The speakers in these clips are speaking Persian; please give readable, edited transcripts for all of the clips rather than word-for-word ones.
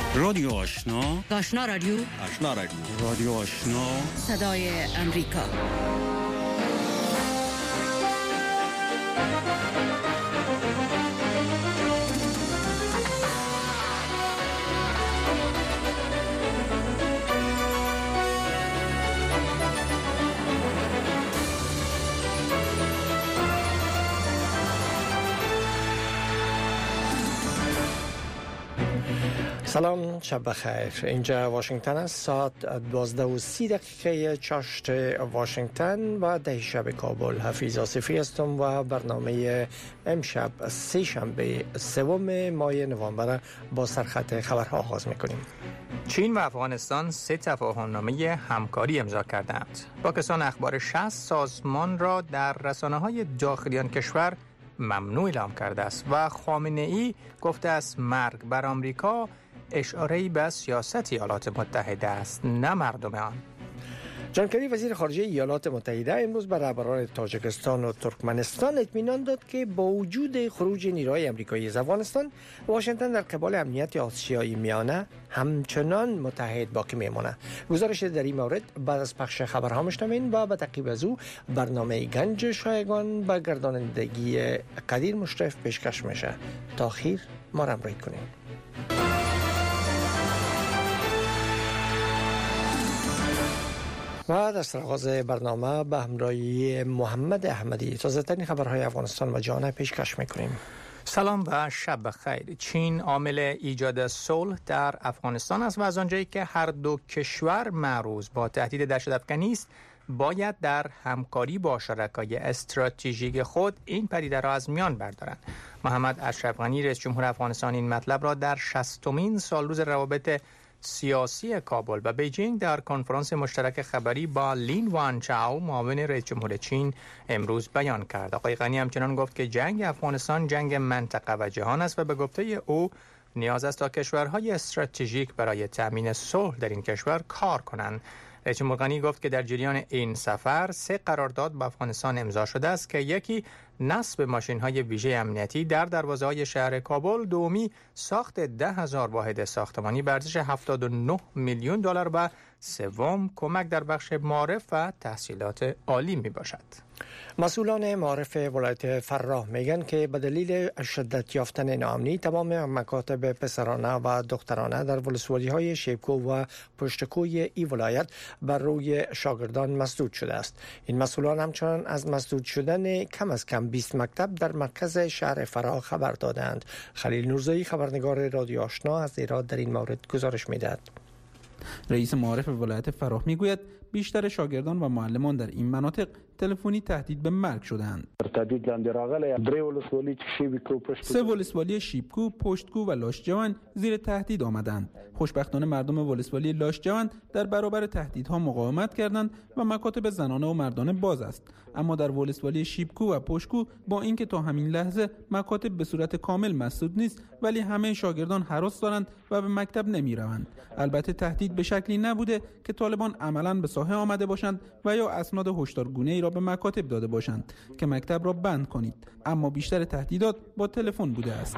رادیو آشنا، آشنا رادیو، آشنا رادیو، رادیو آشنا، صدای امریکا. سلام، شب بخیر. اینجا واشنگتن است. ساعت 12:30 چاشت واشنگتن و 10 شب کابل. حفیظ آصفی هستم و برنامه امشب سه شنبه 3 ماه نوامبر با سرخط خبرها آغاز میکنیم. چین و افغانستان 3 تفاهم‌نامه همکاری امضا کردند. پاکستان اخبار 60 سازمان را در رسانه‌های داخلی آن کشور ممنوع اعلام کرده است و خامنه‌ای گفته است مرگ بر آمریکا اشاره‌ای به سیاست ایالات متحده است، نه مردم آن. جان کری وزیر خارجه ایالات متحده امروز به رهبران تاجیکستان و ترکمنستان اطمینان داد که با وجود خروج نیروهای آمریکایی از افغانستان، واشنگتن در قبال امنیت آسیای میانه همچنان متحد باقی میمونه. گزارش در این مورد بعد از پخش خبرها میشنوین و به تعقیب از او برنامه گنج شایگان به گردانندگی قدیر مشرف پیشکش میشه. تا اخیر ما را همراهی کنین. و در آغاز برنامه به همراهی محمد احمدی تازه‌ترین خبرهای افغانستان و جهان پیشکش میکنیم. سلام و شب بخیر. چین عامل ایجاد صلح در افغانستان است و از آنجایی که هر دو کشور معروض با تهدید دهشت‌افکنی است، باید در همکاری با شرکای استراتژیک خود این پدیده را از میان بردارند. محمد اشرف غنی رئیس جمهور افغانستان این مطلب را در 60مین سالروز روابط سیاسی کابل و بیجینگ در کنفرانس مشترک خبری با لین وانچاو معاون رئیس جمهور چین امروز بیان کرد. آقای غنی همچنان گفت که جنگ افغانستان جنگ منطقه و جهان است و به گفته او نیاز است تا کشورهای استراتژیک برای تأمین صلح در این کشور کار کنند. رئیس جمهور غنی گفت که در جریان این سفر 3 قرارداد با افغانستان امضا شده است که یکی نصب ماشین‌های ویژه امنیتی در دروازه‌های شهر کابل، دومی ساخت 10,000 واحد ساختمانی به ارزش 79 میلیون دلار و سوم کمک در بخش معارف و تحصیلات عالی میباشد. مسئولان معارف ولایت فراه میگن که به دلیل شدت یافتن ناامنی تمام مکاتب پسرانه و دخترانه در ولسوالی‌های شیبکو و پشتکوی این ولایت بر روی شاگردان مسدود شده است. این مسئولان همچنان از مسدود شدن کم از کم 20 مکتب در مرکز شهر فراه خبر دادند. خلیل نورزایی خبرنگار رادیو آشنا از ایران در این مورد گزارش می‌دهد. رئیس معارف ولایت فراه میگوید بیشتر شاگردان و معلمان در این مناطق تلفنی تهدید به مرگ شدند. 3 ولسوالی شیبکو، پشتکو و لاشجوان زیر تهدید آمدند. خوشبختانه مردم ولسوالی لاشجوان در برابر تهدیدها مقاومت کردند و مکاتب زنانه و مردانه باز است. اما در ولسوالی شیبکو و پشتکو با اینکه تا همین لحظه مکاتب به صورت کامل مسدود نیست، ولی همه شاگردان هراس دارند و به مکتب نمی روند. البته تهدید به شکلی نبوده که طالبان عملاً به ساحه آمده باشند و یا اسناد هشدارگونه ای را به مکاتب داده باشند که مکتب را بند کنید، اما بیشتر تهدیدات با تلفن بوده است.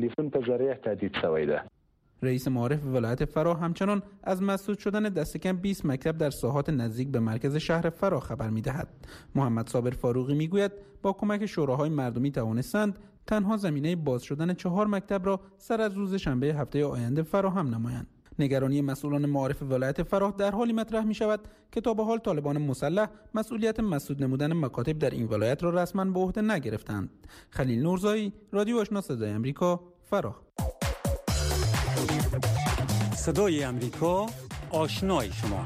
رئیس معارف ولایت فراه همچنان از مسدود شدن دست کم 20 مکتب در ساحات نزدیک به مرکز شهر فراه خبر می‌دهد. محمد صابر فاروقی میگوید با کمک شوراهای مردمی توانستند تنها زمینه باز شدن 4 مکتب را سر از روز شنبه هفته آینده فراهم نمایند. نگرانی مسئولان معارف ولایت فراه در حالی مطرح می شود که تا به حال طالبان مسلح مسئولیت مسدود نمودن مکاتب در این ولایت را رسما به عهده نگرفتند. خلیل نورزایی، رادیو آشنا صدای امریکا، فراه. صدای امریکا، آشنای شما.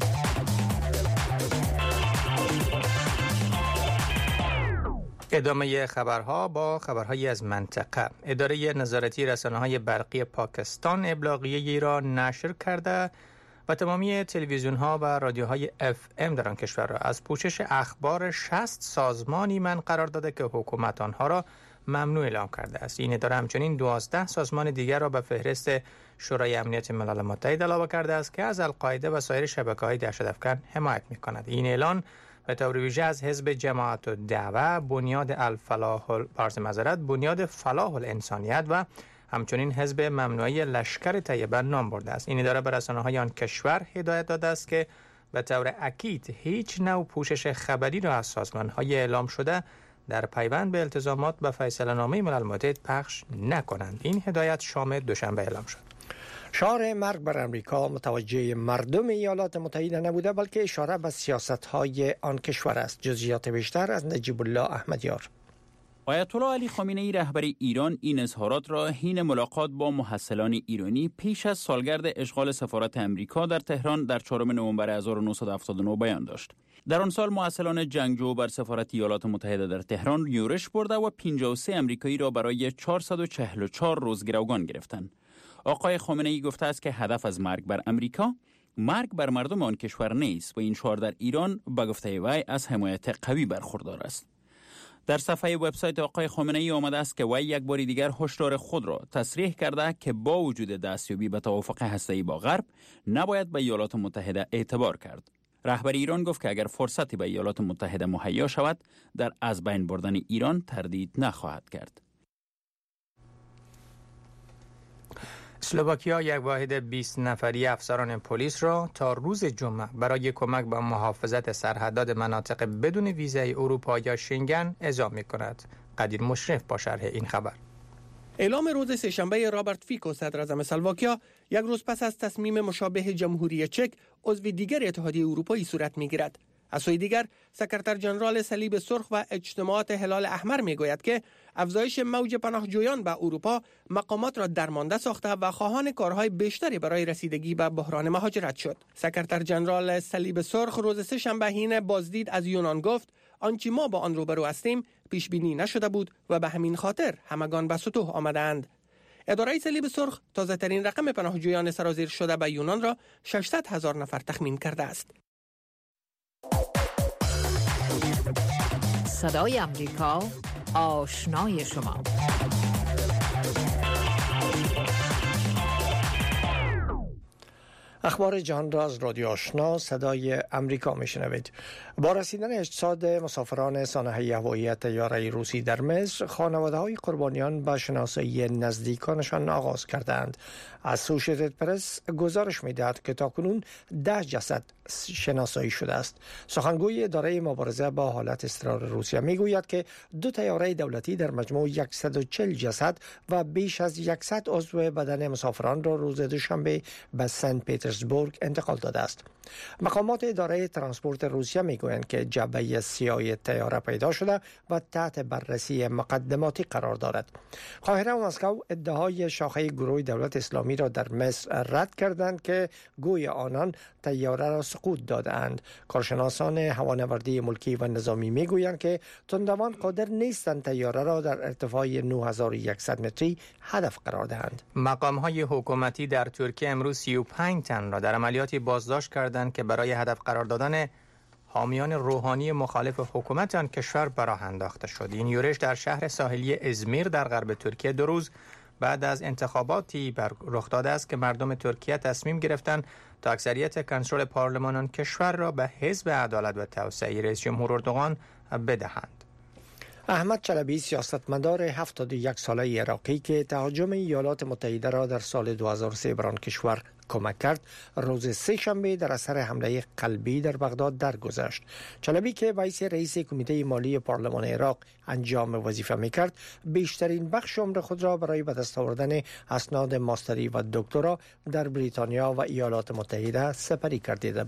ادامه خبرها با خبرهایی از منطقه. اداره نظارتی رسانه‌های برقی پاکستان ابلاغیه‌ای را نشر کرده و تمامی تلویزیون‌ها و رادیوهای FM در آن کشور را از پوشش اخبار 60 سازمانی من قرار داده که حکومت آنها را ممنوع اعلام کرده است. این اداره همچنین 12 سازمان دیگر را به فهرست شورای امنیت ملل متحد علاوه کرده است که از القاعده و سایر شبکه‌های دهشت‌افکن حمایت می‌کند. این اعلان به طور ویژه از حزب جماعت الدعوه، بنیاد فلاح الانسانیت و همچنین حزب ممنوعه لشکر طیبه نام برده است. این اداره به رسانه‌های آن کشور هدایت داده است که به طور اکید هیچ نوع پوشش خبری را از سازمان‌های اعلام شده در پیوند به التزامات به فیصله‌نامه ملل متحد پخش نکنند. این هدایت شام دوشنبه اعلام شد. شعار مرگ بر امریکا متوجه مردم ایالات متحده نبوده بلکه اشاره به سیاست‌های آن کشور است. جزئیات بیشتر از نجیب الله احمدیار. آیت الله علی خامنه‌ای رهبر ایران این اظهارات را حین ملاقات با محصلان ایرانی پیش از سالگرد اشغال سفارت امریکا در تهران در 4 نوامبر 1979 بیان داشت. در آن سال محصلان جنگجو بر سفارت ایالات متحده در تهران یورش برده و 53 امریکایی را برای 444 روز گروگان گرفتند. آقای خامنه‌ای گفته است که هدف از مرگ بر امریکا مرگ بر مردم آن کشور نیست و این شعار در ایران به گفته وی از حمایت قوی برخوردار است. در صفحه وبسایت آقای خامنه‌ای آمده است که وی یک بار دیگر هشدار خود را تصریح کرده که با وجود دستیابی به توافق هسته‌ای با غرب نباید به ایالات متحده اعتبار کرد. رهبر ایران گفت که اگر فرصتی به ایالات متحده مهیا شود در از بین بردن ایران تردید نخواهد کرد. اسلواکیا یک واحد 20 نفری افسران پلیس را تا روز جمعه برای کمک به محافظت سرحدات مناطق بدون ویزای اروپا یا شنگن اعزام می‌کند. قدیر مشرف با شرح این خبر. اعلام روز سه‌شنبه رابرت فیکو صدراعظم اسلواکیا یک روز پس از تصمیم مشابه جمهوری چک عضو دیگر اتحادیه اروپایی صورت می‌گیرد. از سوی دیگر سکرتر ژنرال صلیب سرخ و اجتماعات هلال احمر میگوید که افزایش موج پناهجویان به اروپا مقامات را درمانده ساخته و خواهان کارهای بیشتری برای رسیدگی به بحران مهاجرت شد. سکرتر ژنرال صلیب سرخ روز سه‌شنبه حین بازدید از یونان گفت آنچه ما با آن روبرو هستیم پیش بینی نشده بود و به همین خاطر همگان به سطوح آمدند. اداره صلیب سرخ تازه ترین رقم پناهجویان سرازیر شده به یونان را 600,000 نفر تخمین کرده است. صدای امریکا، آشنای شما. اخبار جهان را از رادیو آشنا صدای امریکا میشنوید. با رسیدن اجساد مسافران سانحه هوایی طیاره روسی در مصر، خانواده‌های قربانیان به شناسایی نزدیکانشان آغاز کردند. اسوشییتد پرس گزارش می‌دهد که تاکنون 10 جسد شناسایی شده است. سخنگوی اداره مبارزه با حالت اضطرار روسیه میگوید که 2 طیاره دولتی در مجموع 140 جسد و بیش از 100 عضو بدن مسافران را روز دوشنبه به سن پترزبورگ انتقال داده است. مقامات اداره ترانسپورت روسیه میگویند که جعبه سیاه طیاره پیدا شده و تحت بررسی مقدماتی قرار دارد. قاهره و مسکو ادعای شاخه گروه دولت اسلامی را در مصر رد کردند که گویا آنان طیاره را سقوط دادند. کارشناسان هوانوردی ملکی و نظامی میگویند که تندروان قادر نیستند طیاره را در ارتفاع 9100 متری هدف قرار دهند. مقام‌های حکومتی در ترکیه امروز 35 تن را در عملیاتی بازداشت کردند که برای هدف قرار دادن حامیان روحانی مخالف حکومت آن کشور به راه انداخته شد. این یورش در شهر ساحلی ازمیر در غرب ترکیه 2 روز بعد از انتخاباتی رخ داده است که مردم ترکیه تصمیم گرفتند تا اکثریت کنترل پارلمان آن کشور را به حزب عدالت و توسعه رئیس جمهور اردوغان بدهند. احمد چلبی سیاستمدار 71 ساله عراقی که تهاجم ایالات متحده را در سال 2003 بر آن کشور کمک کرد، روز سه‌شنبه در اثر حمله قلبی در بغداد درگذشت. چلبی که وایس رئیس کمیته مالی پارلمان عراق انجام وظیفه می‌کرد، بیشترین بخش عمر خود را برای به دست آوردن اسناد ماستری و دکترا در بریتانیا و ایالات متحده سپری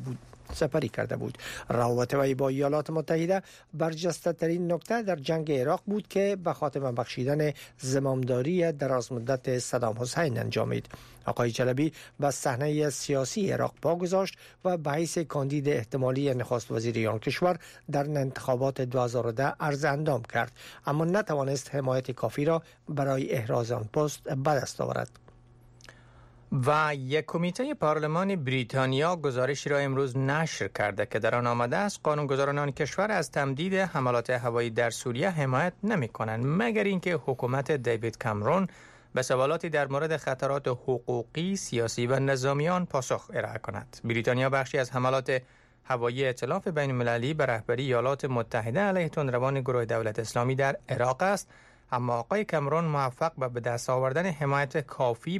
کرده بود. روابط وی با ایالات متحده برجسته ترین نکته در جنگ عراق بود که به خاتمه بخشیدن زمامداری درازمدت صدام حسین انجامید. آقای چلبی به صحنه سیاسی عراق پا گذاشت و به حیث کاندید احتمالی نخست وزیری آن کشور در انتخابات 2010 عرض اندام کرد، اما نتوانست حمایت کافی را برای احراز آن پست به دست آورد. و یک کمیته پارلمان بریتانیا گزارشی را امروز نشر کرده که در آن آمده است قانونگذاران آن کشور از تمدید حملات هوایی در سوریه حمایت نمی‌کنند مگر اینکه حکومت دیوید کامرون به سوالاتی در مورد خطرات حقوقی، سیاسی و نظامیان پاسخ ارائه کند. بریتانیا بخشی از حملات هوایی ائتلاف بین‌المللی به رهبری ایالات متحده علیه تندروان گروه دولت اسلامی در عراق است. اما آقای کامرون موفق به دست آوردن حمایت کافی